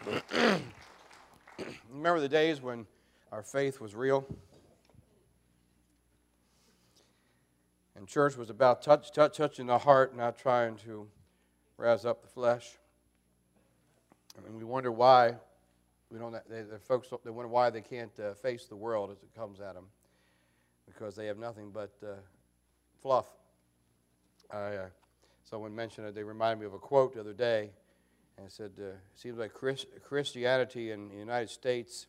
Remember the days when our faith was real? And church was about touching the heart, not trying to razz up the flesh. And we wonder why the folks they wonder why they can't face the world as it comes at them, because they have nothing but fluff. Someone mentioned it. They reminded me of a quote the other day, and it said, "It seems like Christianity in the United States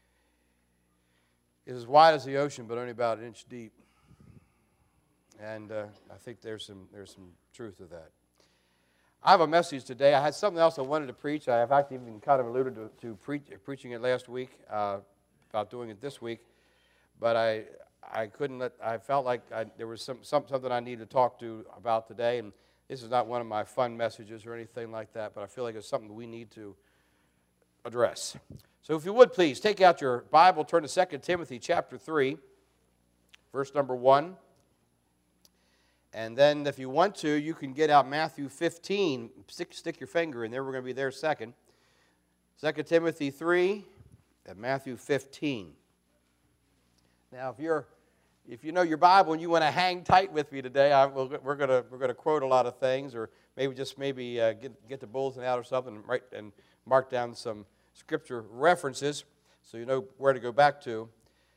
is as wide as the ocean, but only about an inch deep." And I think there's some truth to that. I have a message today. I had something else I wanted to preach. I have actually even kind of alluded to preaching it last week, about doing it this week, but I couldn't let. I felt like there was something I needed to talk to about today, and this is not one of my fun messages or anything like that, but I feel like it's something we need to address. So if you would please take out your Bible, turn to 2 Timothy chapter 3, verse number 1. And then if you want to, you can get out Matthew 15. Stick your finger in there. We're going to be there second. 2 Timothy 3 and Matthew 15. Now, if you know your Bible and you want to hang tight with me today, we're going to quote a lot of things, or maybe get the bulletin out or something and mark down some scripture references so you know where to go back to.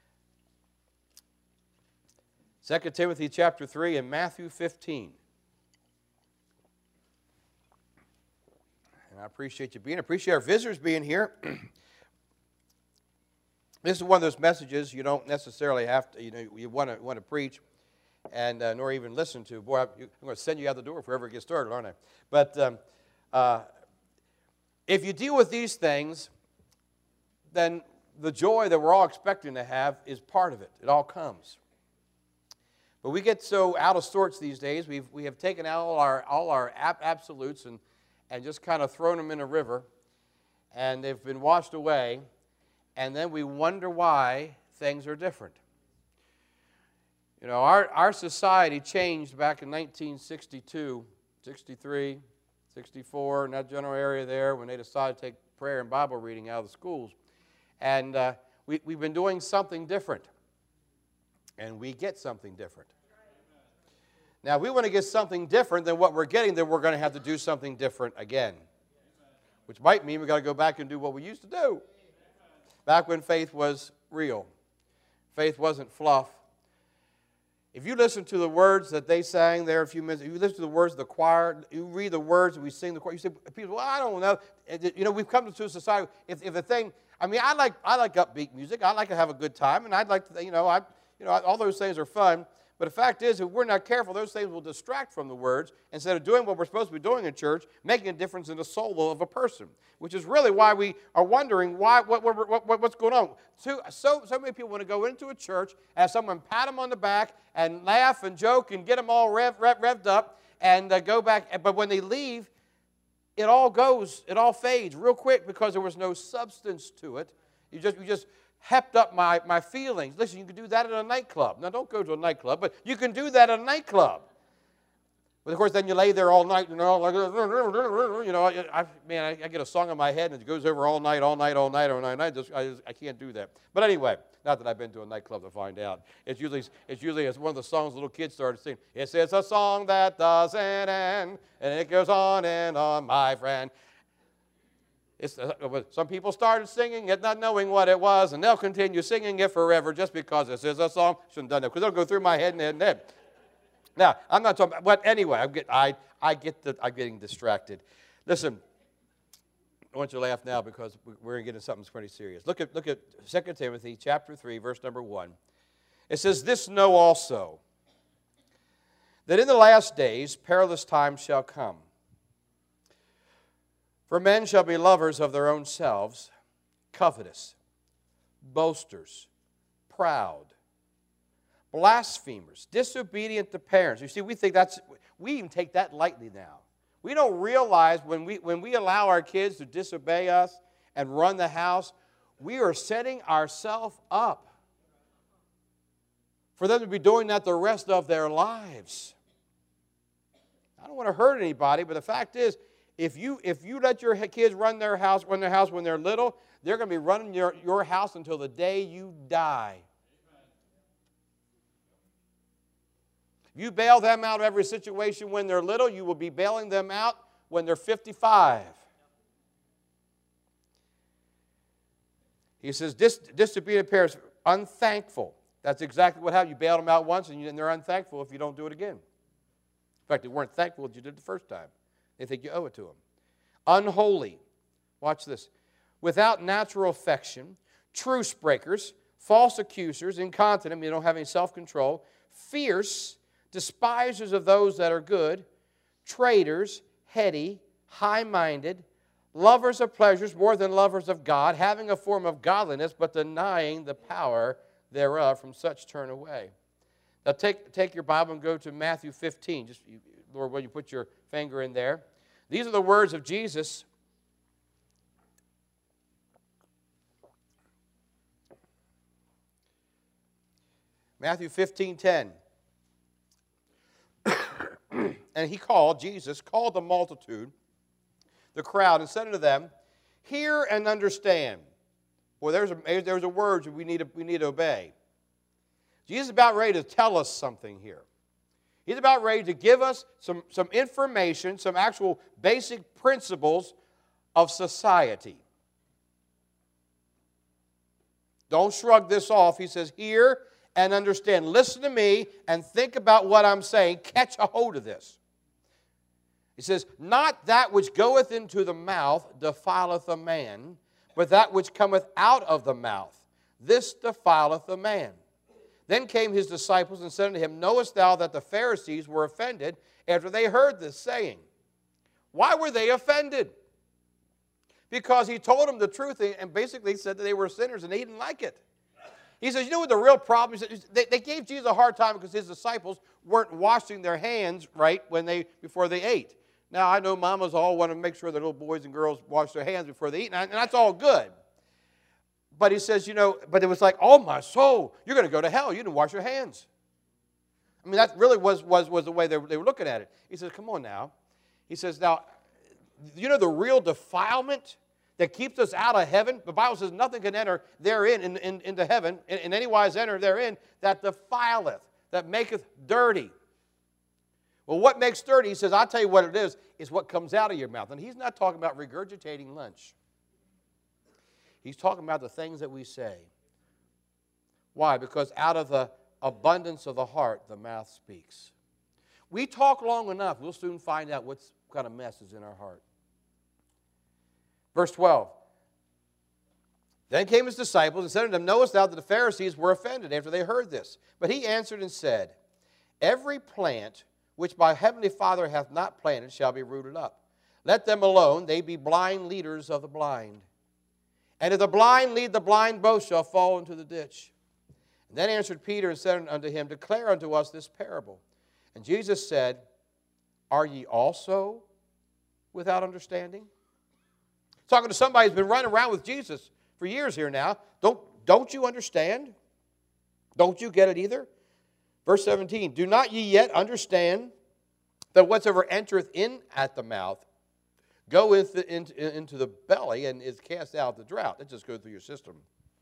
2 Timothy chapter 3 and Matthew 15. And I appreciate you appreciate our visitors being here. This is one of those messages you don't necessarily have to, you want to preach and nor even listen to. Boy, I'm going to send you out the door if we ever get started, aren't I? But if you deal with these things, then the joy that we're all expecting to have is part of it. It all comes. But we get so out of sorts these days. We have taken out all our absolutes and just kind of thrown them in a river, and they've been washed away. And then we wonder why things are different. Our society changed back in 1962, 63, 64, in that general area there, when they decided to take prayer and Bible reading out of the schools. And we've been doing something different. And we get something different. Now, if we want to get something different than what we're getting, then we're going to have to do something different again. Which might mean we've got to go back and do what we used to do. Back when faith was real. Faith wasn't fluff. If you listen to the words that they sang there a few minutes, if you listen to the words of the choir, you read the words that we sing the choir, you say, people, well, I don't know. We've come to a society, if a thing, I like upbeat music. I like to have a good time, and I'd like to, all those things are fun. But the fact is, if we're not careful, those things will distract from the words instead of doing what we're supposed to be doing in church, making a difference in the soul of a person, which is really why we are wondering what's going on. So many people want to go into a church, have someone pat them on the back and laugh and joke and get them all revved up and go back. But when they leave, it all fades real quick because there was no substance to it. You just hepped up my feelings. Listen, you can do that at a nightclub. Now, don't go to a nightclub, but you can do that at a nightclub. But, of course, then you lay there all night, like, I get a song in my head, and it goes over all night. I can't do that. But anyway, not that I've been to a nightclub to find out. It's usually one of the songs little kids started singing. It's a song that doesn't end, and it goes on and on, my friend. Some people started singing it not knowing what it was, and they'll continue singing it forever just because this is a song. Shouldn't have done that because it'll go through my head and head. Now, I'm not talking about, but anyway, I'm getting distracted. Listen, I want you to laugh now because we're going to get into something pretty serious. Look at 2 Timothy chapter 3, verse number 1. It says, "This know also, that in the last days perilous times shall come. For men shall be lovers of their own selves, covetous, boasters, proud, blasphemers, disobedient to parents." You see, we even take that lightly now. We don't realize when we allow our kids to disobey us and run the house, we are setting ourselves up for them to be doing that the rest of their lives. I don't want to hurt anybody, but the fact is, If you let your kids run their house when they're little, they're going to be running your house until the day you die. If you bail them out of every situation when they're little, you will be bailing them out when they're 55. He says, disobedient parents, unthankful. That's exactly what happened. You bailed them out once, and they're unthankful if you don't do it again. In fact, they weren't thankful that you did it the first time. They think you owe it to them. Unholy. Watch this. Without natural affection, truce breakers, false accusers, incontinent, you don't have any self-control, fierce, despisers of those that are good, traitors, heady, high-minded, lovers of pleasures more than lovers of God, having a form of godliness, but denying the power thereof. From such turn away. Now take your Bible and go to Matthew 15. Just, Lord, will you put your finger in there? These are the words of Jesus. Matthew 15:10. And Jesus called the multitude, the crowd, and said unto them, hear and understand. Well, there's a word we need to obey. Jesus is about ready to tell us something here. He's about ready to give us some information, some actual basic principles of society. Don't shrug this off. He says, hear and understand. Listen to me and think about what I'm saying. Catch a hold of this. He says, not that which goeth into the mouth defileth a man, but that which cometh out of the mouth, this defileth a man. Then came his disciples and said unto him, knowest thou that the Pharisees were offended after they heard this saying? Why were they offended? Because he told them the truth and basically said that they were sinners and they didn't like it. He says, you know what the real problem is? They gave Jesus a hard time because his disciples weren't washing their hands right before they ate. Now, I know mamas all want to make sure their little boys and girls wash their hands before they eat, and that's all good. But he says, but it was like, oh, my soul, you're going to go to hell. You didn't wash your hands. I mean, that really was the way they were looking at it. He says, come on now. He says, now, the real defilement that keeps us out of heaven? The Bible says nothing can enter therein into heaven, in any wise enter therein, that defileth, that maketh dirty. Well, what makes dirty? He says, I'll tell you what it is what comes out of your mouth. And he's not talking about regurgitating lunch. He's talking about the things that we say. Why? Because out of the abundance of the heart, the mouth speaks. We talk long enough, we'll soon find out what kind of mess is in our heart. Verse 12. Then came his disciples and said unto them, knowest thou that the Pharisees were offended after they heard this? But he answered and said, every plant which my heavenly Father hath not planted shall be rooted up. Let them alone, they be blind leaders of the blind. And if the blind lead the blind, both shall fall into the ditch. And then answered Peter and said unto him, declare unto us this parable. And Jesus said, are ye also without understanding? Talking to somebody who's been running around with Jesus for years here now. Don't you understand? Don't you get it either? Verse 17, do not ye yet understand that whatsoever entereth in at the mouth goeth into the belly and is cast out the drought? It just goes through your system.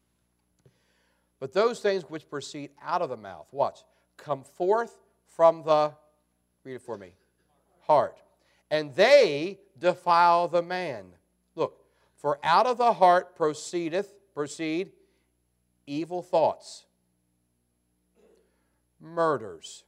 But those things which proceed out of the mouth, watch, come forth from the, read it for me, heart. And they defile the man. Look, for out of the heart proceed evil thoughts, murders,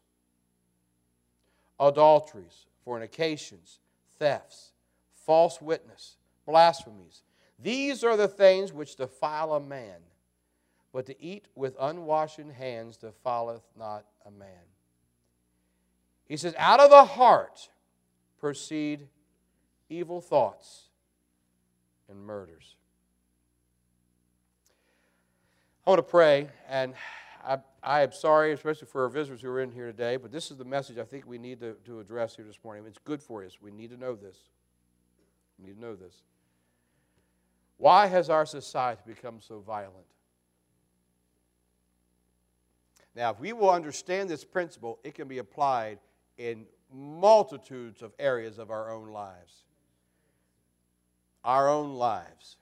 adulteries, fornications, thefts, false witness, blasphemies. These are the things which defile a man. But to eat with unwashen hands defileth not a man. He says, out of the heart proceed evil thoughts and murders. I want to pray, and I am sorry, especially for our visitors who are in here today, but this is the message I think we need to address here this morning. It's good for us. We need to know this. We need to know this. Why has our society become so violent? Now, if we will understand this principle, it can be applied in multitudes of areas of our own lives. our own lives.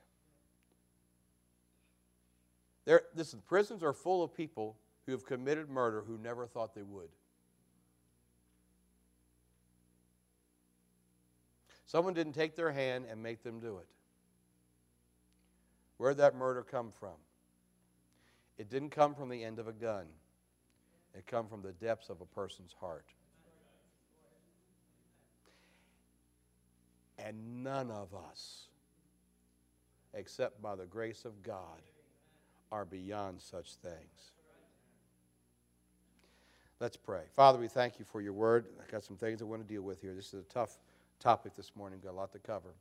Listen, prisons are full of people who have committed murder who never thought they would. Someone didn't take their hand and make them do it. Where'd that murder come from? It didn't come from the end of a gun. It come from the depths of a person's heart. And none of us, except by the grace of God, are beyond such things. Let's pray. Father, we thank you for your word. I've got some things I want to deal with here. This is a tough topic this morning. Got a lot to cover.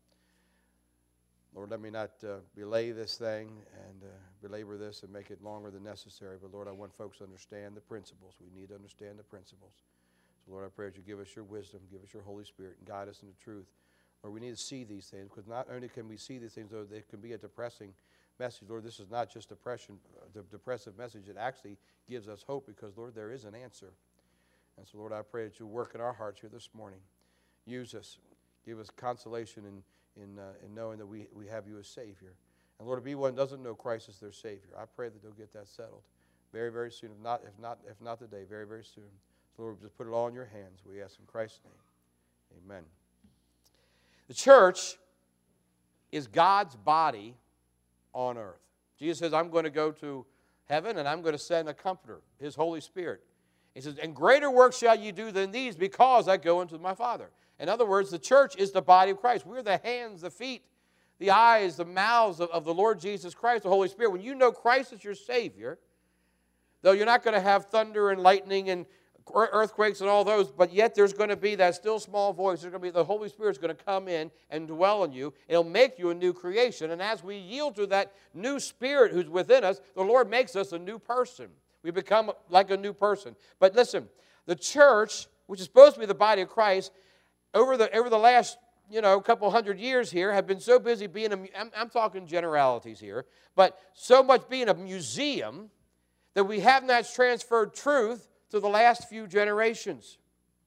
Lord, let me not belay this thing and belabor this and make it longer than necessary. But, Lord, I want folks to understand the principles. We need to understand the principles. So, Lord, I pray that you give us your wisdom, give us your Holy Spirit, and guide us into truth. Lord, we need to see these things, because not only can we see these things, though they can be a depressing message. Lord, this is not just the depressive message. It actually gives us hope, because, Lord, there is an answer. And so, Lord, I pray that you work in our hearts here this morning. Use us. Give us consolation in knowing that we have you as Savior. And Lord, if anyone doesn't know Christ as their Savior, I pray that they'll get that settled very, very soon. If not today, very, very soon. So Lord, just put it all in your hands. We ask in Christ's name. Amen. The church is God's body on earth. Jesus says, I'm going to go to heaven and I'm going to send a comforter, His Holy Spirit. He says, and greater works shall you do than these, because I go unto my Father. In other words, the church is the body of Christ. We're the hands, the feet, the eyes, the mouths of the Lord Jesus Christ, the Holy Spirit. When you know Christ is your Savior, though you're not going to have thunder and lightning and earthquakes and all those, but yet there's going to be that still small voice. There's going to be the Holy Spirit's going to come in and dwell in you. It'll make you a new creation. And as we yield to that new Spirit who's within us, the Lord makes us a new person. We become like a new person. But listen, the church, which is supposed to be the body of Christ, over the last, couple hundred years here, have been so busy being I'm talking generalities here, but so much being a museum that we have not transferred truth to the last few generations.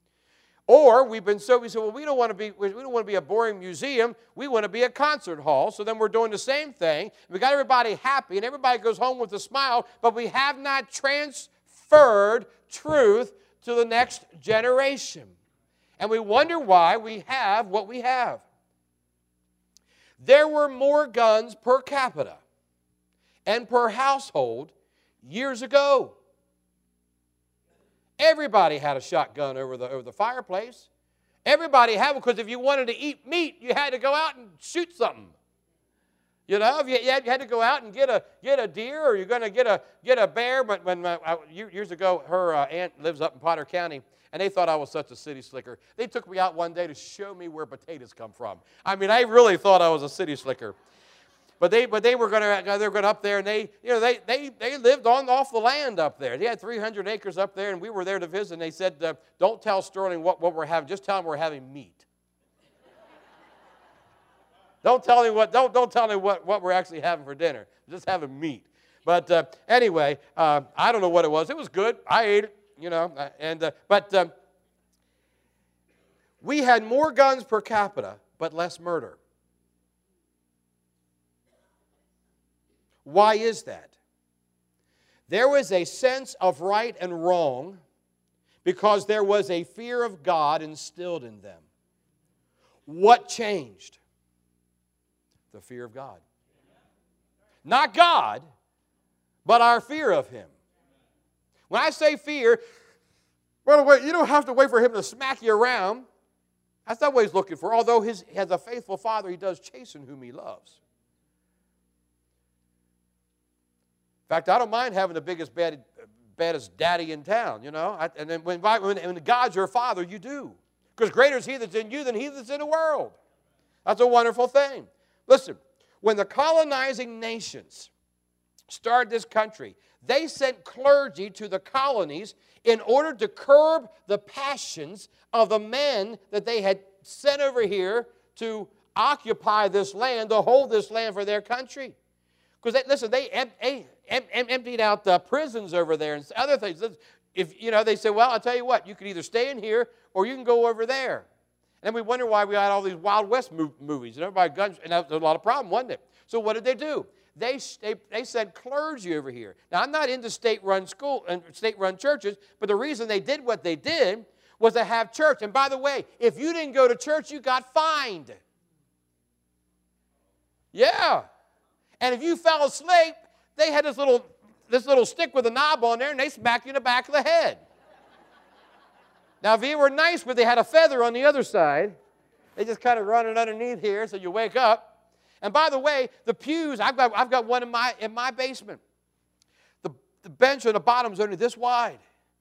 Or we said, well, we don't want to be a boring museum. We want to be a concert hall. So then we're doing the same thing. We got everybody happy, and everybody goes home with a smile, but we have not transferred truth to the next generation. And we wonder why we have what we have. There were more guns per capita and per household years ago. Everybody had a shotgun over the fireplace. Everybody had one, because if you wanted to eat meat, you had to go out and shoot something. If you had to go out and get a deer, or you're going to get a bear. But years ago, her aunt lives up in Potter County, and they thought I was such a city slicker. They took me out one day to show me where potatoes come from. I mean, I really thought I was a city slicker. But they were going to up there, and they lived off the land up there. They had 300 acres up there, and we were there to visit. And they said, "Don't tell Sterling what we're having. Just tell him we're having meat. Don't tell him what we're actually having for dinner. Just having meat." But anyway, I don't know what it was. It was good. I ate it. But we had more guns per capita, but less murder. Why is that? There was a sense of right and wrong because there was a fear of God instilled in them. What changed? The fear of God. Not God, but our fear of Him. When I say fear, well, wait, you don't have to wait for Him to smack you around. That's not what He's looking for. Although He has a faithful Father, He does chasten whom He loves. In fact, I don't mind having the biggest, baddest daddy in town, And then when God's your Father, you do. Because greater is He that's in you than he that's in the world. That's a wonderful thing. Listen, when the colonizing nations started this country, they sent clergy to the colonies in order to curb the passions of the men that they had sent over here to occupy this land, to hold this land for their country. Because, they emptied out the prisons over there and other things. If they say, well, I'll tell you what, you can either stay in here or you can go over there. And we wonder why we had all these Wild West movies and everybody guns, and that was a lot of problem, wasn't it? So what did they do? They sent clergy over here. Now, I'm not into state-run school and state-run churches, but the reason they did what they did was to have church. And by the way, if you didn't go to church, you got fined. Yeah. And if you fell asleep, they had this little stick with a knob on there, and they smacked you in the back of the head. Now, if you were nice, but they had a feather on the other side, they just kind of run it underneath here so you wake up. And by the way, the pews, I've got one in my basement. The bench on the bottom is only this wide.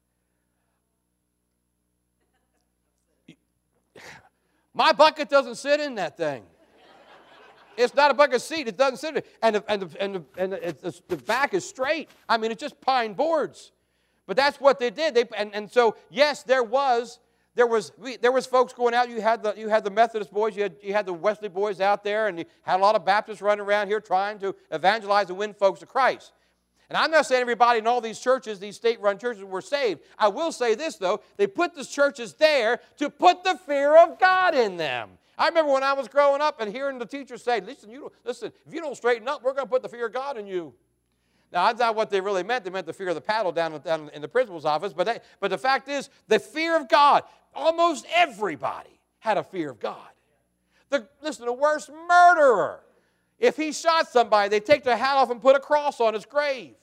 My bucket doesn't sit in that thing. It's not a bucket seat. It doesn't sit in it. And the back is straight. I mean, it's just pine boards. But that's what they did. And so, yes, there was folks going out. You had the Methodist boys. You had the Wesley boys out there. And you had a lot of Baptists running around here trying to evangelize and win folks to Christ. And I'm not saying everybody in all these churches, these state-run churches, were saved. I will say this, though. They put the churches there to put the fear of God in them. I remember when I was growing up and hearing the teachers say, listen, if you don't straighten up, we're going to put the fear of God in you. Now, that's not what they really meant. They meant the fear of the paddle down in the principal's office. But the fact is, the fear of God, almost everybody had a fear of God. The worst murderer, if he shot somebody, they take their hat off and put a cross on his grave.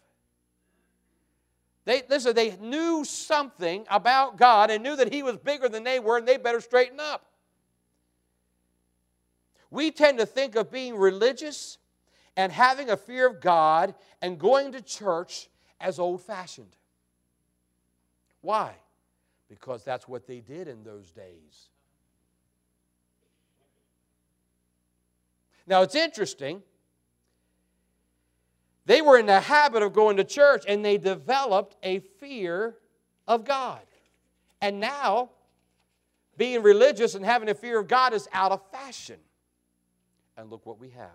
They knew something about God and knew that he was bigger than they were, and they better straighten up. We tend to think of being religious and having a fear of God and going to church as old-fashioned. Why? Because that's what they did in those days. Now, it's interesting. They were in the habit of going to church, and they developed a fear of God. And now, being religious and having a fear of God is out of fashion. And look what we have.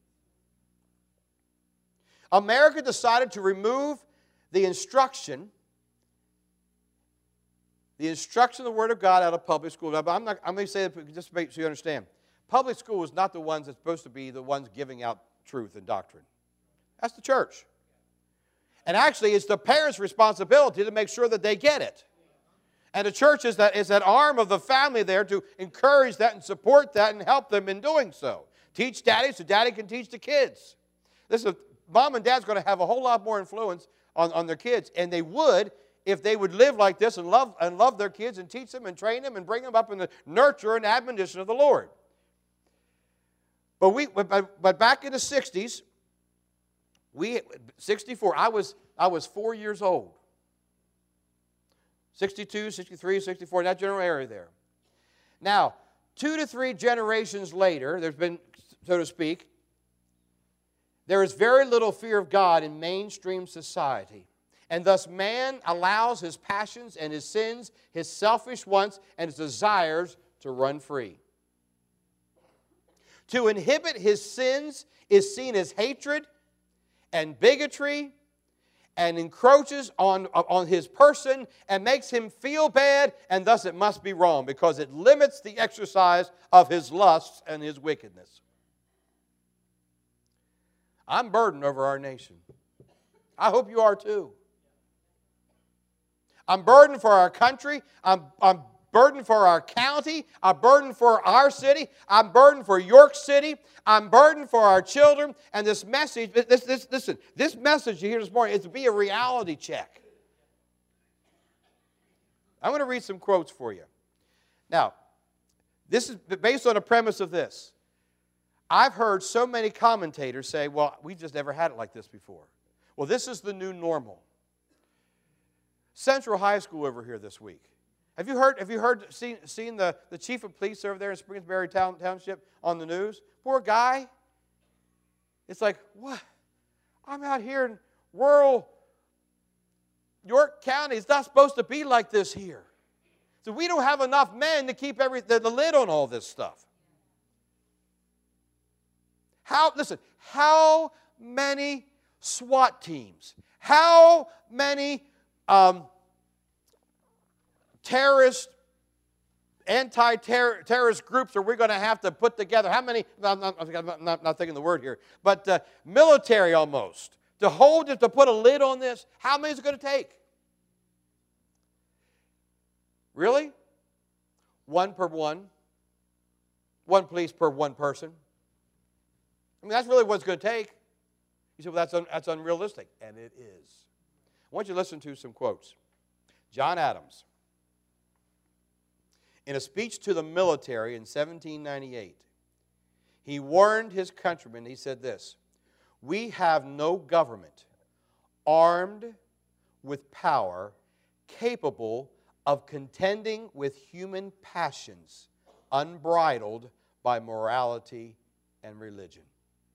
America decided to remove the instruction of the Word of God out of public school. I'm going to say it just so you understand. Public school is not the ones that's supposed to be the ones giving out truth and doctrine. That's the church. And actually, it's the parents' responsibility to make sure that they get it. And the church is that arm of the family there to encourage that and support that and help them in doing so. Teach daddy so daddy can teach the kids. Listen, mom and dad's going to have a whole lot more influence on their kids, and they would if they would live like this and love their kids and teach them and train them and bring them up in the nurture and admonition of the Lord. But back in the 60s, 64, I was 4 years old. 62, 63, 64, in that general area there. Now, 2 to 3 generations later, there's been, so to speak, there is very little fear of God in mainstream society. And thus man allows his passions and his sins, his selfish wants, and his desires to run free. To inhibit his sins is seen as hatred and bigotry, and encroaches on his person and makes him feel bad, and thus it must be wrong because it limits the exercise of his lusts and his wickedness. I'm burdened over our nation. I hope you are too. I'm burdened for our country. I'm burdened for our county. I'm burdened for our city. I'm burdened for York City. I'm burdened for our children. And this message, listen, this message you hear this morning is to be a reality check. I'm going to read some quotes for you. Now, this is based on a premise of this. I've heard so many commentators say, well, we just never had it like this before. Well, this is the new normal. Central High School over here this week. Have you seen the chief of police over there in Springersbury Township on the news? Poor guy. It's like, what? I'm out here in rural York County. It's not supposed to be like this here. So we don't have enough men to keep the lid on all this stuff. How many SWAT teams? How many terrorist anti-terrorist groups are we going to have to put together? How many, I'm not thinking the word here, but military almost, to hold it, to put a lid on this? How many is it going to take? Really? One per one? One police per one person? I mean, that's really what it's going to take. You say, well, that's unrealistic. And it is. I want you to listen to some quotes. John Adams, in a speech to the military in 1798, he warned his countrymen, he said this, "We have no government armed with power capable of contending with human passions unbridled by morality and religion."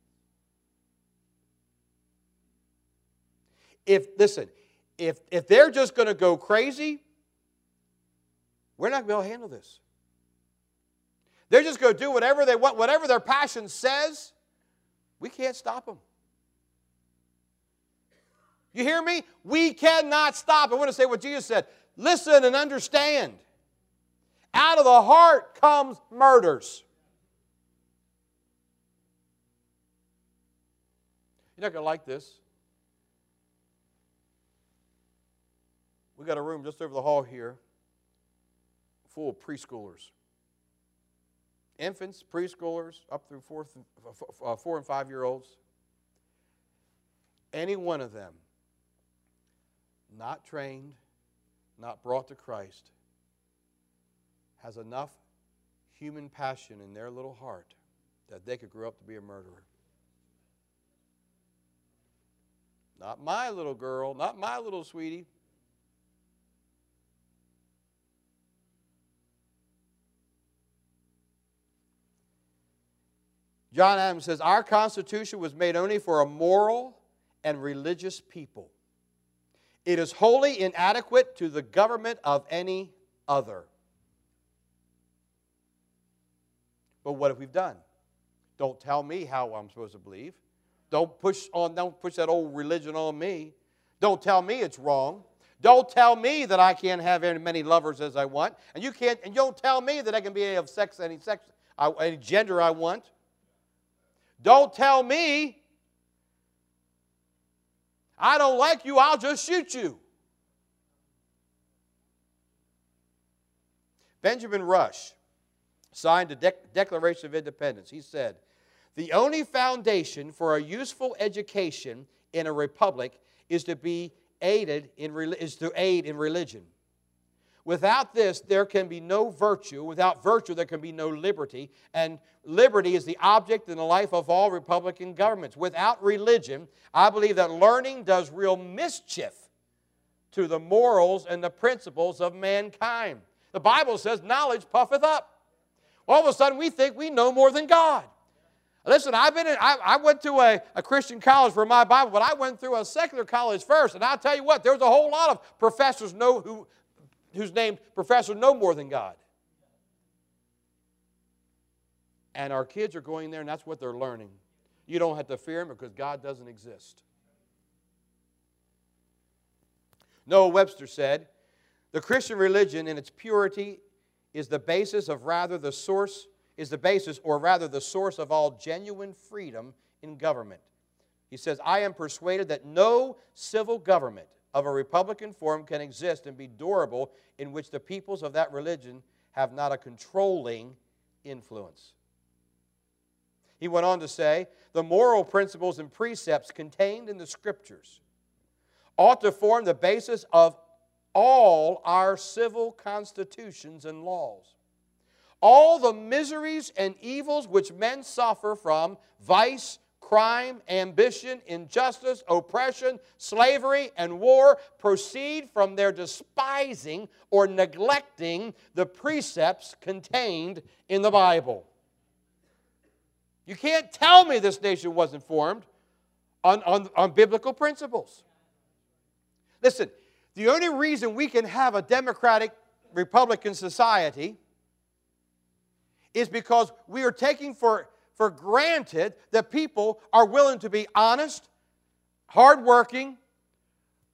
If they're just going to go crazy, we're not going to be able to handle this. They're just going to do whatever they want, whatever their passion says. We can't stop them. You hear me? We cannot stop. I want to say what Jesus said. Listen and understand. Out of the heart comes murders. You're not going to like this. We got a room just over the hall here full of preschoolers. Infants, preschoolers, up through 4 and 5 year olds. Any one of them not trained, not brought to Christ, has enough human passion in their little heart that they could grow up to be a murderer. Not my little girl, not my little sweetie. John Adams says, our Constitution was made only for a moral and religious people. It is wholly inadequate to the government of any other. But what have we done? Don't tell me how I'm supposed to believe. Don't push that old religion on me. Don't tell me it's wrong. Don't tell me that I can't have as many lovers as I want. And you don't tell me that I can be of any gender I want. Don't tell me I don't like you, I'll just shoot you. Benjamin Rush signed the Declaration of Independence. He said, "The only foundation for a useful education in a republic is to aid in religion. Without this, there can be no virtue. Without virtue, there can be no liberty. And liberty is the object in the life of all republican governments. Without religion, I believe that learning does real mischief to the morals and the principles of mankind." The Bible says, knowledge puffeth up. All of a sudden, we think we know more than God. Listen, I went to a Christian college for my Bible, but I went through a secular college first. And I'll tell you what, there's a whole lot of professors who's named professor know more than God. And our kids are going there, and that's what they're learning. You don't have to fear them because God doesn't exist. Noah Webster said, "The Christian religion in its purity is the basis of the source of all genuine freedom in government." He says, "I am persuaded that no civil government of a republican form can exist and be durable in which the peoples of that religion have not a controlling influence." He went on to say, "The moral principles and precepts contained in the Scriptures ought to form the basis of all our civil constitutions and laws. All the miseries and evils which men suffer from vice, crime, ambition, injustice, oppression, slavery, and war proceed from their despising or neglecting the precepts contained in the Bible." You can't tell me this nation wasn't formed on biblical principles. Listen, the only reason we can have a democratic Republican society is because we are taking for granted that people are willing to be honest, hardworking,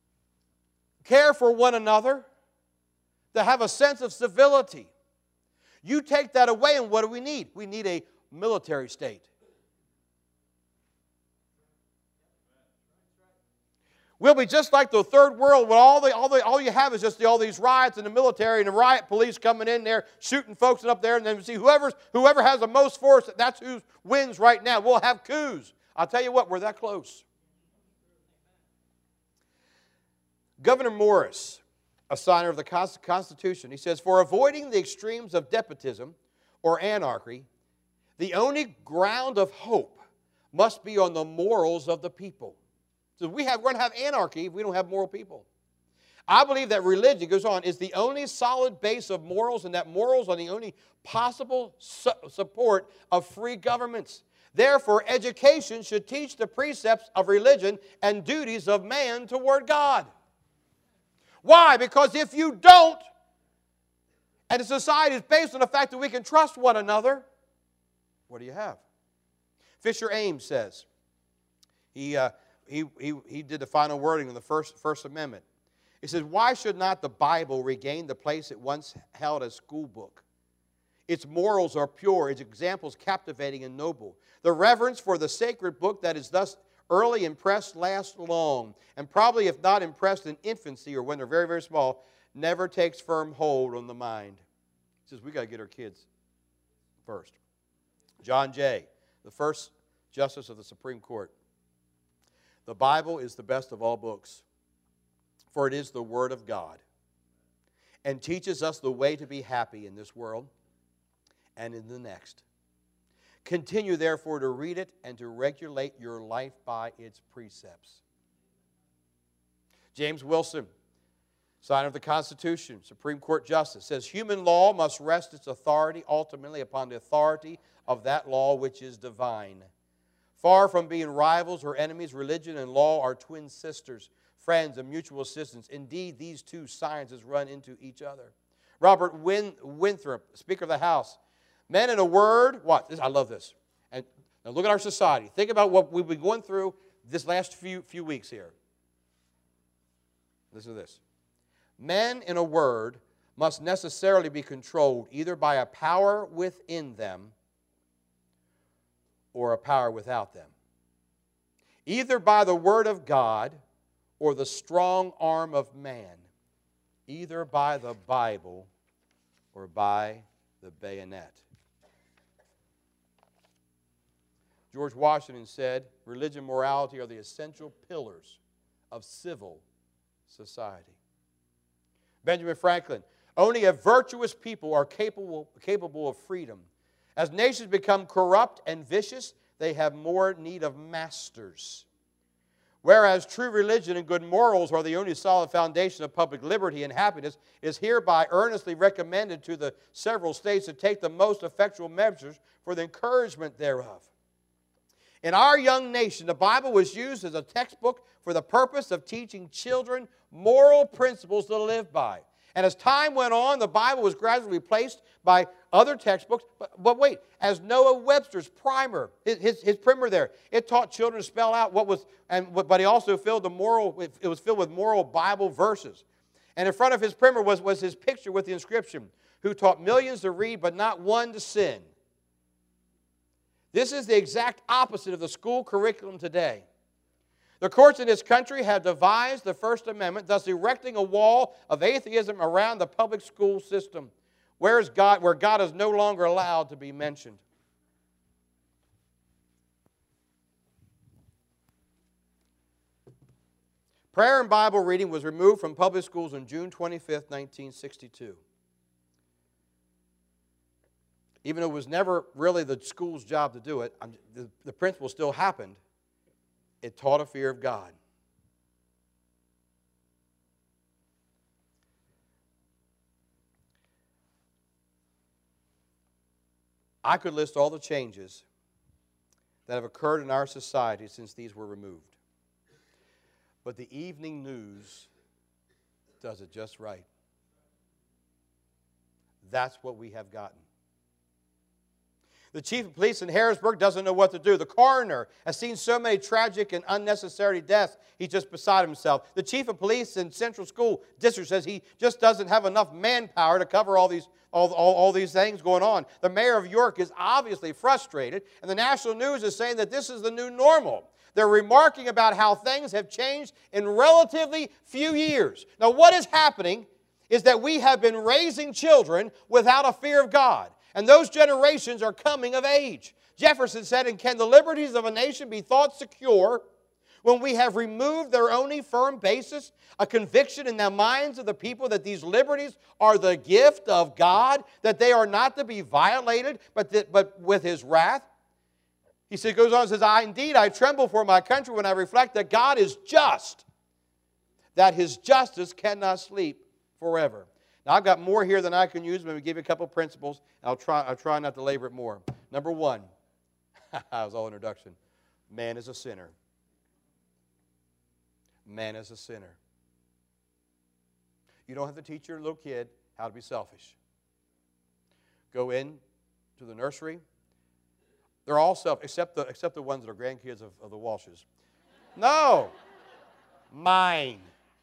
care for one another, to have a sense of civility. You take that away, and what do we need? We need a military state. We'll be just like the third world, where all you have is just all these riots in the military and the riot police coming in there, shooting folks up there, and then we see whoever has the most force, that's who wins right now. We'll have coups. I'll tell you what, we're that close. Governor Morris, a signer of the Constitution, he says, for avoiding the extremes of despotism or anarchy, the only ground of hope must be on the morals of the people. So we're going to have anarchy if we don't have moral people. I believe that religion, goes on, is the only solid base of morals, and that morals are the only possible support of free governments. Therefore, education should teach the precepts of religion and duties of man toward God. Why? Because if you don't, and the society is based on the fact that we can trust one another, what do you have? Fisher Ames says, he did the final wording of the First Amendment. He says, why should not the Bible regain the place it once held as school book? Its morals are pure, its examples captivating and noble. The reverence for the sacred book that is thus early impressed lasts long, and probably if not impressed in infancy or when they're very, very small, never takes firm hold on the mind. He says, we got to get our kids first. John Jay, the first Justice of the Supreme Court. The Bible is the best of all books, for it is the Word of God, and teaches us the way to be happy in this world and in the next. Continue, therefore, to read it and to regulate your life by its precepts. James Wilson, signer of the Constitution, Supreme Court Justice, says, human law must rest its authority ultimately upon the authority of that law which is divine. Far from being rivals or enemies, religion and law are twin sisters, friends, and mutual assistance. Indeed, these two sciences run into each other. Robert Winthrop, Speaker of the House, men in a word, what? I love this. And now look at our society. Think about what we've been going through this last few weeks here. Listen to this. Men in a word must necessarily be controlled either by a power within them or a power without them. Either by the word of God or the strong arm of man. Either by the Bible or by the bayonet. George Washington said, religion and morality are the essential pillars of civil society. Benjamin Franklin, only a virtuous people are capable of freedom. As nations become corrupt and vicious, they have more need of masters. Whereas true religion and good morals are the only solid foundation of public liberty and happiness, it is hereby earnestly recommended to the several states to take the most effectual measures for the encouragement thereof. In our young nation, the Bible was used as a textbook for the purpose of teaching children moral principles to live by. And as time went on, the Bible was gradually replaced by other textbooks. But wait, as Noah Webster's primer, his primer there, it taught children to spell out what was, but he also filled it was filled with moral Bible verses. And in front of his primer was his picture with the inscription, who taught millions to read but not one to sin. This is the exact opposite of the school curriculum today. The courts in this country have devised the First Amendment, thus erecting a wall of atheism around the public school system, where God is no longer allowed to be mentioned. Prayer and Bible reading was removed from public schools on June 25, 1962. Even though it was never really the school's job to do it, the principle still happened. It taught a fear of God. I could list all the changes that have occurred in our society since these were removed. But the evening news does it just right. That's what we have gotten. The chief of police in Harrisburg doesn't know what to do. The coroner has seen so many tragic and unnecessary deaths, he's just beside himself. The chief of police in Central School District says he just doesn't have enough manpower to cover all these things going on. The mayor of York is obviously frustrated, and the national news is saying that this is the new normal. They're remarking about how things have changed in relatively few years. Now, what is happening is that we have been raising children without a fear of God. And those generations are coming of age. Jefferson said, "And can the liberties of a nation be thought secure when we have removed their only firm basis, a conviction in the minds of the people that these liberties are the gift of God, that they are not to be violated, but with His wrath?" He goes on and says, Indeed, I tremble for my country when I reflect that God is just, that His justice cannot sleep forever." Now, I've got more here than I can use. Let me give you a couple of principles. I'll try not to labor it more. Number one, that was all introduction. Man is a sinner. Man is a sinner. You don't have to teach your little kid how to be selfish. Go in to the nursery. They're all selfish, except the ones that are grandkids of the Walshes. No. Mine.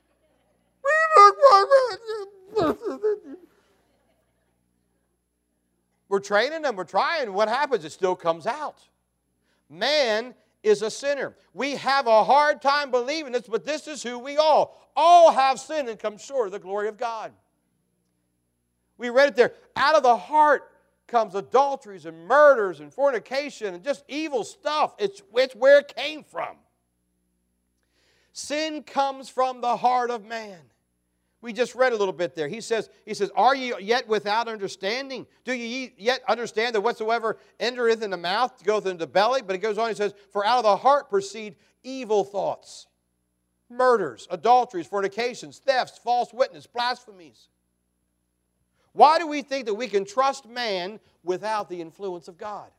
We're training them, we're trying. What happens? It still comes out. Man is a sinner. We have a hard time believing this, but this is who we are. All have sinned and come short of the glory of God. We read it there. Out of the heart comes adulteries and murders and fornication and just evil stuff. It's where it came from. Sin comes from the heart of man. We just read a little bit there. He says, "Are ye yet without understanding? Do ye yet understand that whatsoever entereth in the mouth goeth into the belly?" But it goes on, he says, "For out of the heart proceed evil thoughts, murders, adulteries, fornications, thefts, false witness, blasphemies." Why do we think that we can trust man without the influence of God?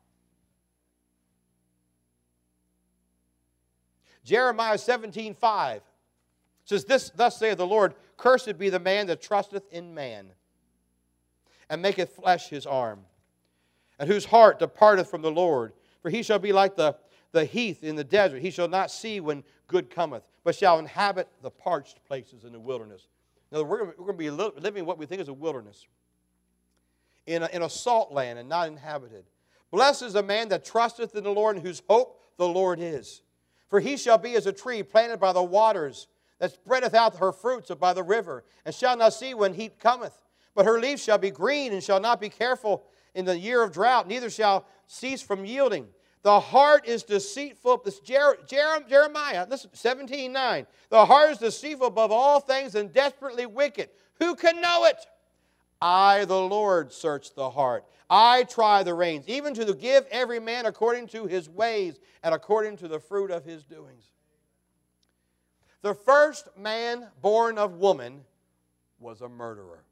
Jeremiah 17:5 says, "Thus saith the Lord, cursed be the man that trusteth in man, and maketh flesh his arm, and whose heart departeth from the Lord. For he shall be like the heath in the desert. He shall not see when good cometh, but shall inhabit the parched places in the wilderness." Now, we're going to be living what we think is a wilderness, in a salt land and not inhabited. "Blessed is the man that trusteth in the Lord, and whose hope the Lord is. For he shall be as a tree planted by the waters, that spreadeth out her fruits by the river, and shall not see when heat cometh. But her leaves shall be green, and shall not be careful in the year of drought, neither shall cease from yielding. The heart is deceitful." This Jeremiah, listen, 17:9. "The heart is deceitful above all things, and desperately wicked. Who can know it? I, the Lord, search the heart. I try the reins, even to give every man according to his ways, and according to the fruit of his doings." The first man born of woman was a murderer.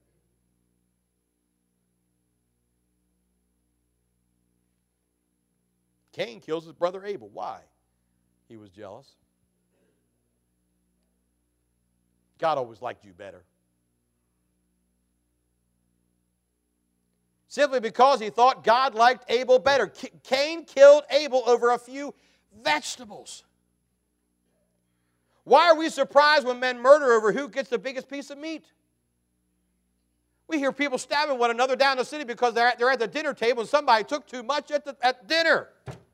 Cain kills his brother Abel. Why? He was jealous. God always liked you better. Simply because he thought God liked Abel better. Cain killed Abel over a few vegetables. Why are we surprised when men murder over who gets the biggest piece of meat? We hear people stabbing one another down the city because they're at the dinner table and somebody took too much at dinner.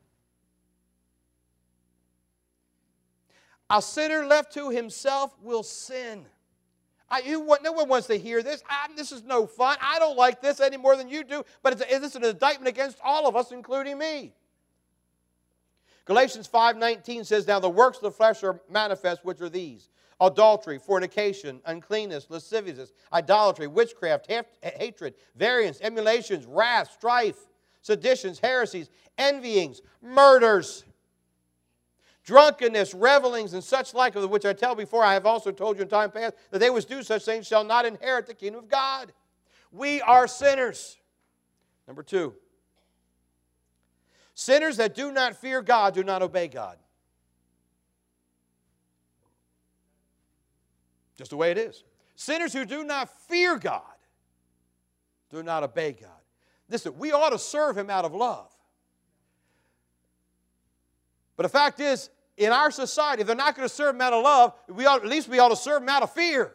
A sinner left to himself will sin. No one wants to hear this. This is no fun. I don't like this any more than you do, but it's an indictment against all of us, including me. Galatians 5:19 says, "Now the works of the flesh are manifest, which are these: adultery, fornication, uncleanness, lasciviousness, idolatry, witchcraft, hatred, variance, emulations, wrath, strife, seditions, heresies, envyings, murders, drunkenness, revelings, and such like, of which I tell before, I have also told you in time past, that they which do such things shall not inherit the kingdom of God." We are sinners. Number two, sinners that do not fear God do not obey God. Just the way it is. Sinners who do not fear God do not obey God. Listen, we ought to serve Him out of love. But the fact is, in our society, if they're not going to serve Him out of love, at least we ought to serve Him out of fear.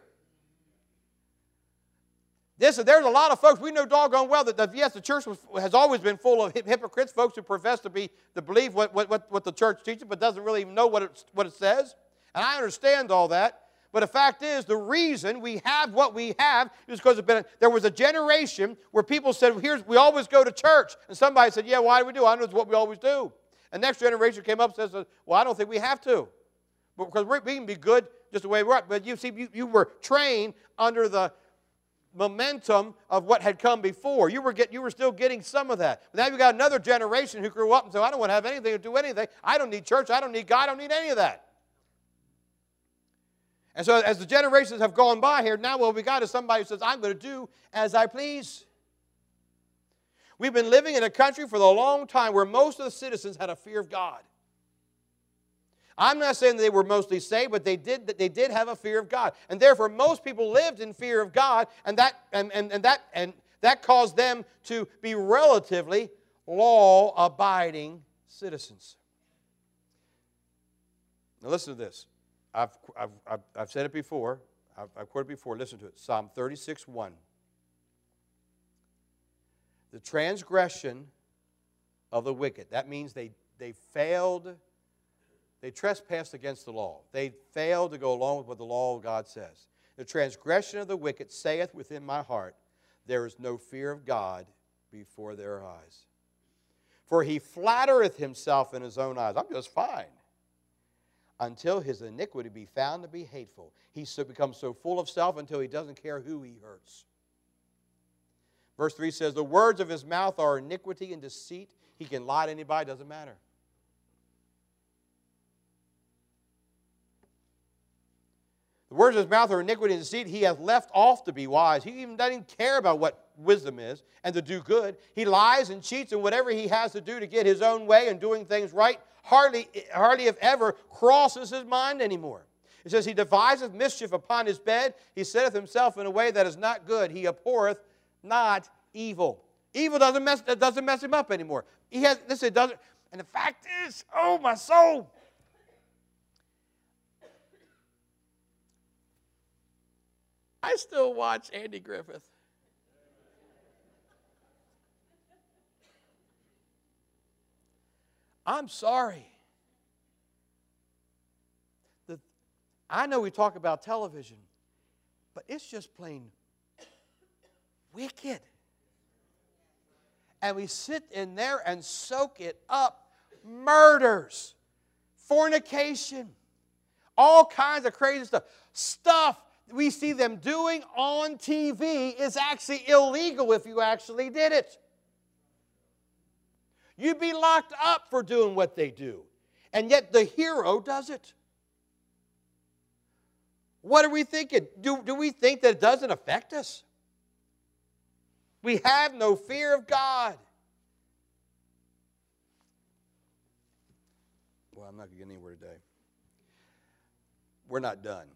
There's a lot of folks, we know doggone well that yes, the church has always been full of hypocrites, folks who profess to believe what the church teaches, but doesn't really even know what it says. And I understand all that. But the fact is, the reason we have what we have is because there was a generation where people said, we always go to church. And somebody said, yeah, why do we do? I know it's what we always do. And the next generation came up and says, well, I don't think we have to. Because we can be good just the way we are. But you see, you were trained under the momentum of what had come before. You were still getting some of that. But now you've got another generation who grew up and said, I don't want to have anything to do anything. I don't need church. I don't need God. I don't need any of that. And so as the generations have gone by here, now what we got is somebody who says, I'm going to do as I please. We've been living in a country for a long time where most of the citizens had a fear of God. I'm not saying they were mostly saved, but they did have a fear of God. And therefore, most people lived in fear of God, and that caused them to be relatively law-abiding citizens. Now listen to this. I've said it before. I've quoted it before. Listen to it. Psalm 36:1. The transgression of the wicked. That means they failed. They trespassed against the law. They failed to go along with what the law of God says. The transgression of the wicked saith within my heart, there is no fear of God before their eyes. For he flattereth himself in his own eyes. I'm just fine. Until his iniquity be found to be hateful. He becomes so full of self until he doesn't care who he hurts. Verse 3 says, the words of his mouth are iniquity and deceit. He can lie to anybody, doesn't matter. The words of his mouth are iniquity and deceit. He hath left off to be wise. He even doesn't care about what wisdom is and to do good. He lies and cheats in whatever he has to do to get his own way and doing things right. Hardly if ever crosses his mind anymore. It says, he deviseth mischief upon his bed. He setteth himself in a way that is not good. He abhorreth not evil. Evil doesn't mess him up anymore. And the fact is, oh, my soul. I still watch Andy Griffith. I'm sorry. I know we talk about television, but it's just plain wicked. And we sit in there and soak it up. Murders, fornication, all kinds of crazy stuff. Stuff we see them doing on TV is actually illegal if you actually did it. You'd be locked up for doing what they do. And yet the hero does it. What are we thinking? Do we think that it doesn't affect us? We have no fear of God. Well, I'm not going to get anywhere today. We're not done.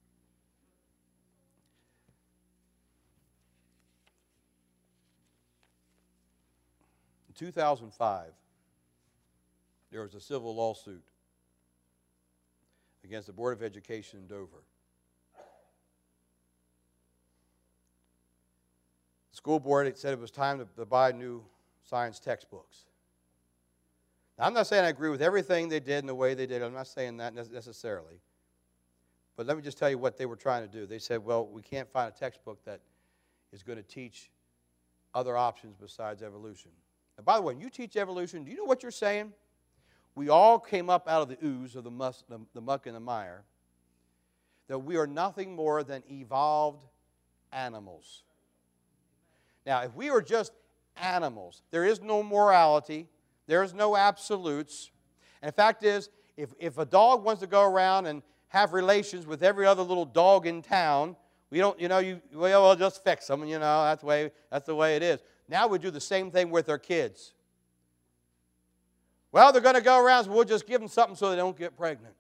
In 2005, there was a civil lawsuit against the Board of Education in Dover. The school board said it was time to buy new science textbooks. Now, I'm not saying I agree with everything they did and the way they did it. I'm not saying that necessarily. But let me just tell you what they were trying to do. They said, well, we can't find a textbook that is going to teach other options besides evolution. And by the way, when you teach evolution, do you know what you're saying? We all came up out of the ooze of the muck and the mire, that we are nothing more than evolved animals. Now, if we were just animals, there is no morality, there is no absolutes. And the fact is, if a dog wants to go around and have relations with every other little dog in town, we don't, we'll just fix them, that's the way it is. Now we do the same thing with our kids. Well, they're going to go around, so we'll just give them something so they don't get pregnant.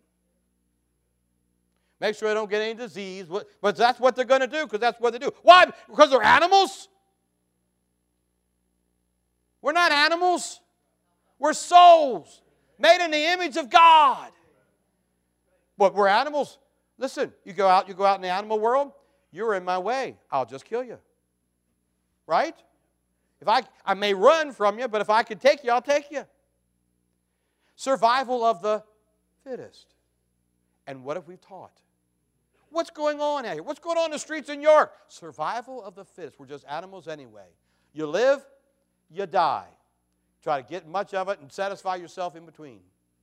Make sure they don't get any disease. But that's what they're going to do, because that's what they do. Why? Because they're animals? We're not animals. We're souls made in the image of God. But we're animals. Listen, you go out in the animal world, you're in my way. I'll just kill you. Right? If I may run from you, but if I could take you, I'll take you. Survival of the fittest. And what have we taught? What's going on out here? What's going on in the streets in York? Survival of the fittest. We're just animals anyway. You live, you die. Try to get much of it and satisfy yourself in between.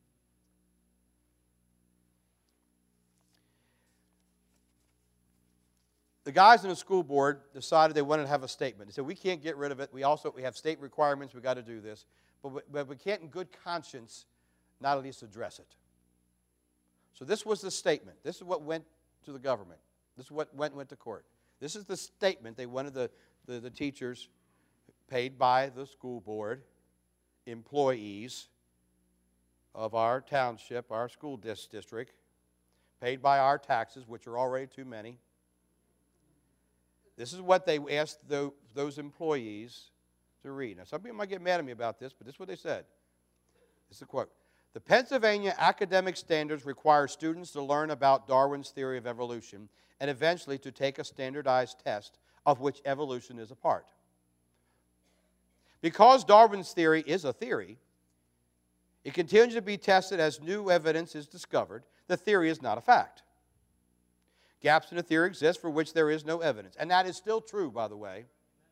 The guys in the school board decided they wanted to have a statement. They said, we can't get rid of it. We have state requirements. We've got to do this. But we can't in good conscience not at least address it. So this was the statement. This is what went to the government. This is what went to court. This is the statement they wanted the teachers paid by the school board, employees of our township, our school district, paid by our taxes, which are already too many. This is what they asked those employees to read. Now, some people might get mad at me about this, but this is what they said. This is a quote. The Pennsylvania academic standards require students to learn about Darwin's theory of evolution and eventually to take a standardized test of which evolution is a part. Because Darwin's theory is a theory, it continues to be tested as new evidence is discovered. The theory is not a fact. Gaps in the theory exist for which there is no evidence. And that is still true, by the way.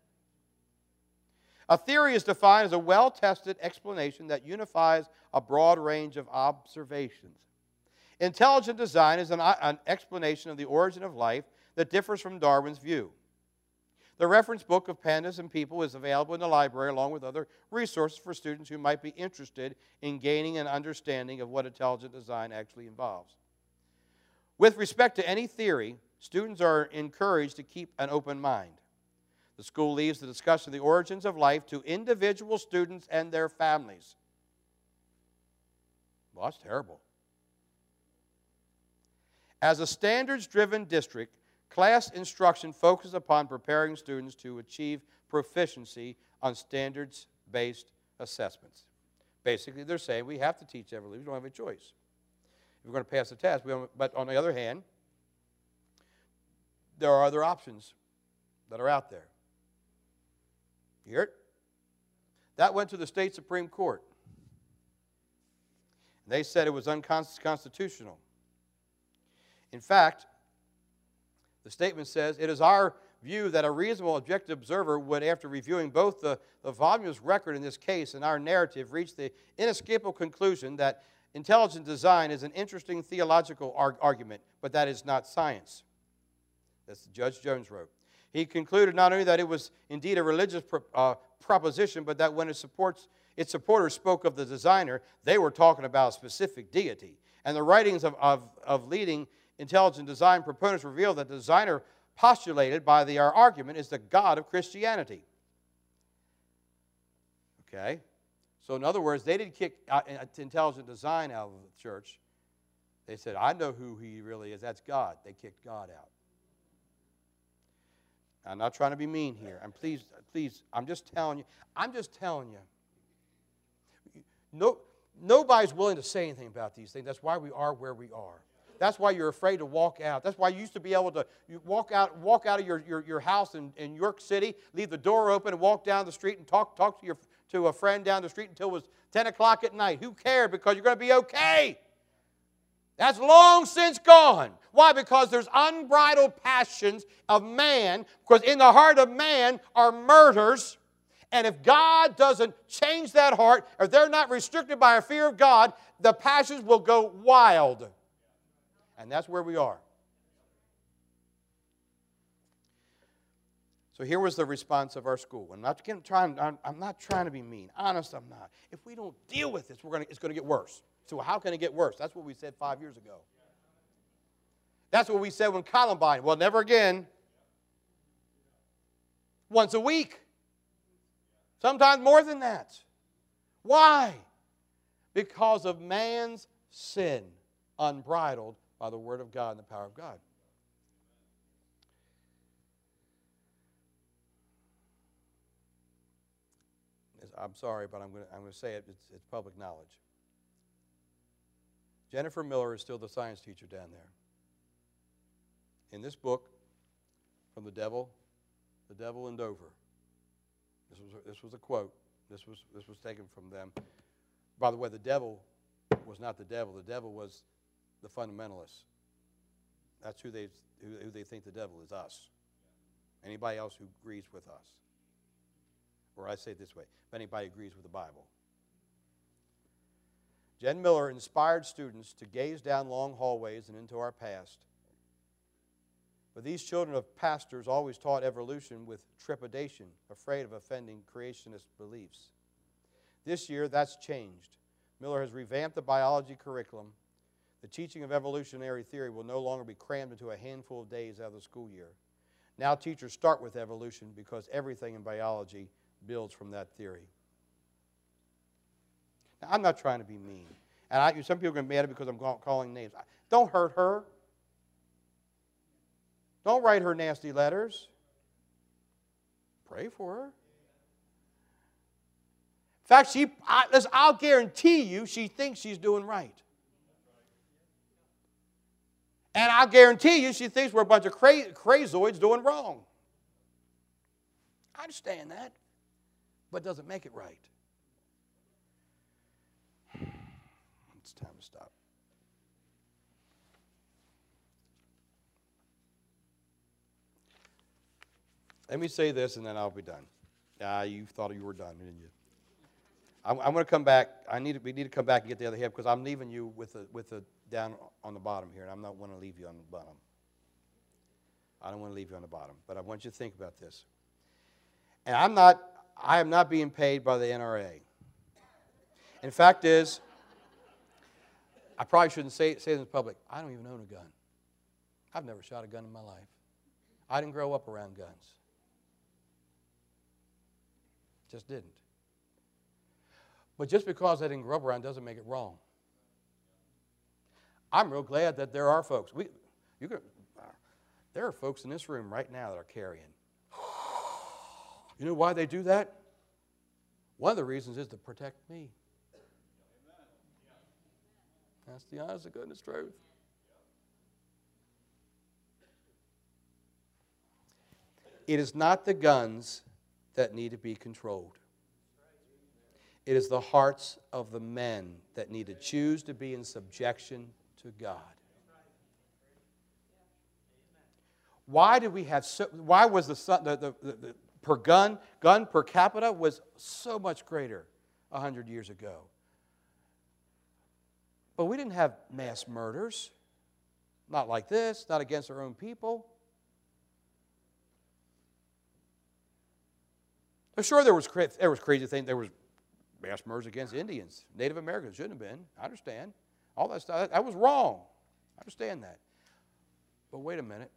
A theory is defined as a well-tested explanation that unifies a broad range of observations. Intelligent design is an explanation of the origin of life that differs from Darwin's view. The reference book of Pandas and People is available in the library along with other resources for students who might be interested in gaining an understanding of what intelligent design actually involves. With respect to any theory, students are encouraged to keep an open mind. The school leaves the discussion of the origins of life to individual students and their families. Well, that's terrible. As a standards-driven district, class instruction focuses upon preparing students to achieve proficiency on standards-based assessments. Basically, they're saying we have to teach evolution. We don't have a choice. If we're going to pass the test, but on the other hand, there are other options that are out there. You hear it? That went to the state Supreme Court. They said it was unconstitutional. In fact, the statement says, it is our view that a reasonable objective observer would, after reviewing both the voluminous record in this case and our narrative, reach the inescapable conclusion that intelligent design is an interesting theological argument, but that is not science. That's what Judge Jones wrote. He concluded not only that it was indeed a religious proposition, but that when its supporters spoke of the designer, they were talking about a specific deity. And the writings of leading intelligent design proponents reveal that the designer postulated by our argument is the God of Christianity. Okay? So in other words, they didn't kick intelligent design out of the church. They said, I know who he really is. That's God. They kicked God out. I'm not trying to be mean here. And please, I'm just telling you. Nobody's willing to say anything about these things. That's why we are where we are. That's why you're afraid to walk out. That's why you used to be able to walk out of your house in York City, leave the door open and walk down the street and talk to a friend down the street until it was 10 o'clock at night. Who cared? Because you're going to be okay. That's long since gone. Why? Because there's unbridled passions of man, because in the heart of man are murders. And if God doesn't change that heart, or they're not restricted by a fear of God, the passions will go wild. And that's where we are. So here was the response of our school. I'm not trying to be mean. Honest, I'm not. If we don't deal with this, it's going to get worse. So how can it get worse? That's what we said 5 years ago. That's what we said when Columbine. Well, never again. Once a week. Sometimes more than that. Why? Because of man's sin, unbridled by the Word of God and the power of God. I'm sorry, but I'm going to say it. It's public knowledge. Jennifer Miller is still the science teacher down there. In this book, From the Devil in Dover. This was a quote. This was taken from them. By the way, the devil was not the devil. The devil was the fundamentalists. That's who they think the devil is, us. Anybody else who agrees with us. Or I say it this way, if anybody agrees with the Bible. Jen Miller inspired students to gaze down long hallways and into our past. But these children of pastors always taught evolution with trepidation, afraid of offending creationist beliefs. This year, that's changed. Miller has revamped the biology curriculum. The teaching of evolutionary theory will no longer be crammed into a handful of days out of the school year. Now teachers start with evolution because everything in biology builds from that theory. Now, I'm not trying to be mean. And some people are going to be mad at me because I'm calling names. Don't hurt her. Don't write her nasty letters. Pray for her. In fact, I'll guarantee you she thinks she's doing right. And I'll guarantee you she thinks we're a bunch of crazoids doing wrong. I understand that, but it doesn't make it right. It's time to stop. Let me say this and then I'll be done. You thought you were done, didn't you? I'm going to come back. We need to come back and get the other half because I'm leaving you with the down on the bottom here, and I'm not want to leave you on the bottom. I don't want to leave you on the bottom, but I want you to think about this. And I am not being paid by the NRA. In fact is, I probably shouldn't say this in public. I don't even own a gun. I've never shot a gun in my life. I didn't grow up around guns. Just didn't. But just because I didn't grow up around doesn't make it wrong. I'm real glad that there are folks. There are folks in this room right now that are carrying. You know why they do that? One of the reasons is to protect me. That's the honest to goodness truth. It is not the guns that need to be controlled. It is the hearts of the men that need to choose to be in subjection to God. Why did we have why was the gun per capita was so much greater 100 years ago? But we didn't have mass murders. Not like this, not against our own people. Sure, there was crazy things. There was mass murders against Indians. Native Americans shouldn't have been. I understand. All that stuff. That was wrong. I understand that. But wait a minute.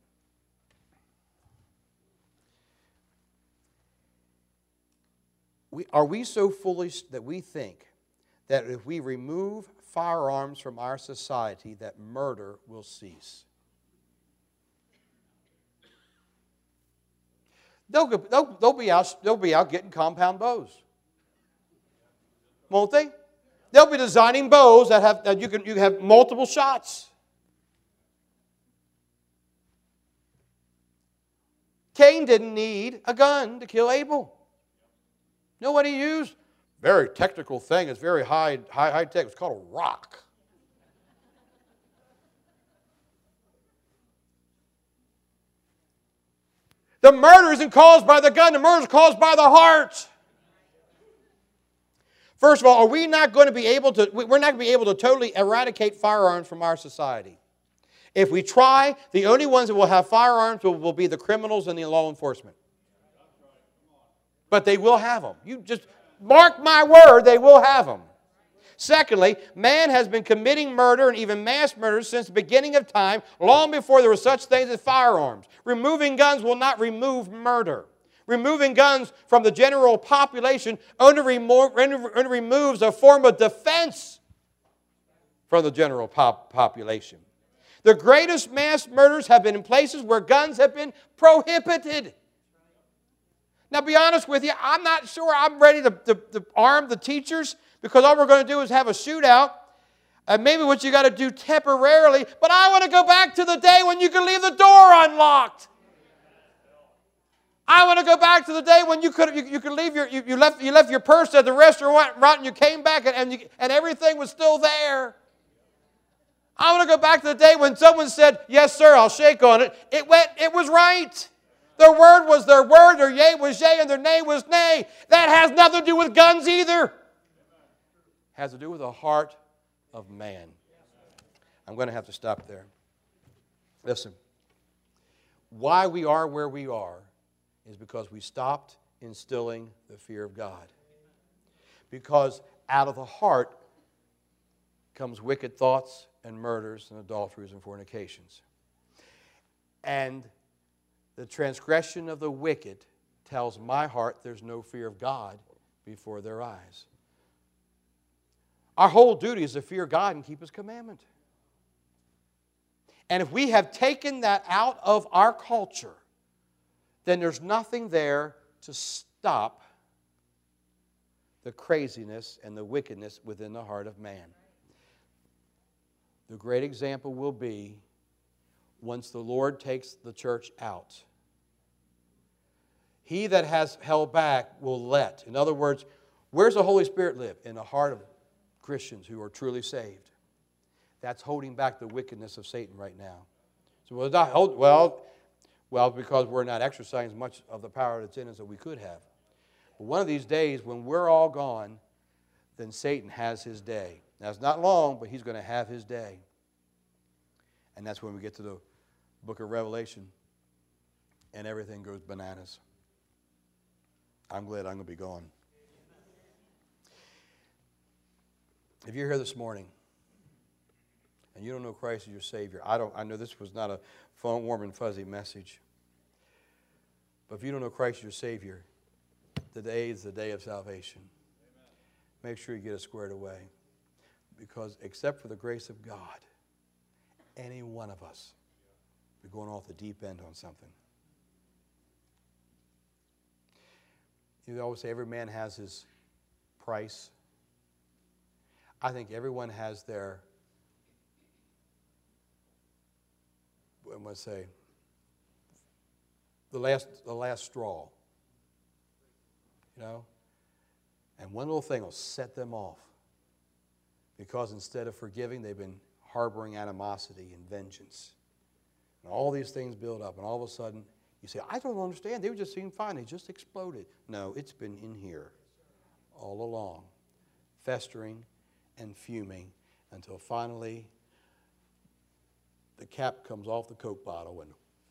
Are we so foolish that we think that if we remove firearms from our society, that murder will cease? They'll be out getting compound bows. Won't they? They'll be designing bows that you can have multiple shots. Cain didn't need a gun to kill Abel. You know what he used? Very technical thing. It's very high tech. It's called a rock. The murder isn't caused by the gun. The murder is caused by the heart. First of all, we're not going to be able to totally eradicate firearms from our society. If we try, the only ones that will have firearms will be the criminals and the law enforcement. But they will have them. You just mark my word, they will have them. Secondly, man has been committing murder and even mass murder since the beginning of time, long before there were such things as firearms. Removing guns will not remove murder. Removing guns from the general population only removes a form of defense from the general population. The greatest mass murders have been in places where guns have been prohibited. Now, be honest with you, I'm not sure I'm ready to arm the teachers, because all we're going to do is have a shootout. And maybe what you got to do temporarily, but I want to go back to the day when you could leave the door unlocked. I want to go back to the day when you could leave you left your purse at the restaurant and you came back and everything was still there. I want to go back to the day when someone said, "Yes, sir, I'll shake on it." It was right. Their word was their word, their yea was yea, and their nay was nay. That has nothing to do with guns either. It has to do with the heart of man. I'm going to have to stop there. Listen, why we are where we are is because we stopped instilling the fear of God. Because out of the heart comes wicked thoughts and murders and adulteries and fornications. And the transgression of the wicked tells my heart there's no fear of God before their eyes. Our whole duty is to fear God and keep His commandment. And if we have taken that out of our culture, then there's nothing there to stop the craziness and the wickedness within the heart of man. The great example will be once the Lord takes the church out. He that has held back will let. In other words, where's the Holy Spirit live? In the heart of Christians who are truly saved. That's holding back the wickedness of Satan right now. So, well, because we're not exercising as much of the power that's in us that we could have. But one of these days, when we're all gone, then Satan has his day. Now, it's not long, but he's going to have his day. And that's when we get to the book of Revelation, and everything goes bananas. I'm glad I'm going to be gone. If you're here this morning and you don't know Christ as your Savior, I know this was not a warm and fuzzy message. But if you don't know Christ as your Savior, today is the day of salvation. Make sure you get it squared away. Because except for the grace of God, any one of us are going off the deep end on something. You always say every man has his price. I think everyone has their, what must I say, the last straw. You know? And one little thing will set them off. Because instead of forgiving, they've been harboring animosity and vengeance. And all these things build up, and all of a sudden, you say, I don't understand. They just seemed fine. They just exploded. No, it's been in here all along, festering and fuming until finally the cap comes off the Coke bottle and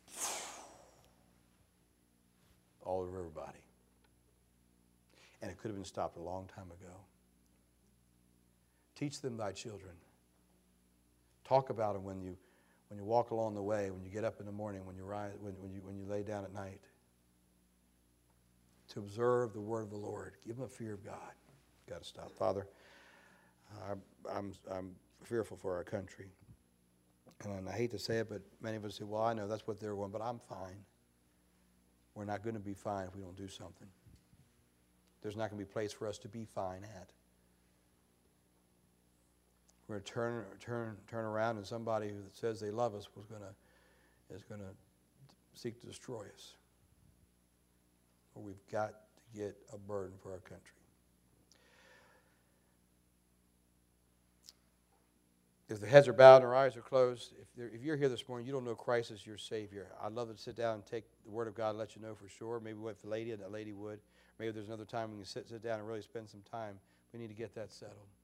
all over everybody. And it could have been stopped a long time ago. Teach them thy children. Talk about them when you walk along the way, when you get up in the morning, when you rise, when you lay down at night. To observe the word of the Lord. Give them a fear of God. Got to stop. Father, I'm fearful for our country. And I hate to say it, but many of us say, well, I know that's what they're going, but I'm fine. We're not going to be fine if we don't do something. There's not going to be a place for us to be fine at. We're going to turn around, and somebody who says they love us is going to seek to destroy us. Or we've got to get a burden for our country. If the heads are bowed and our eyes are closed, if you're here this morning, you don't know Christ as your Savior, I'd love to sit down and take the Word of God and let you know for sure. Maybe if the lady would. Maybe there's another time we can sit down and really spend some time. We need to get that settled.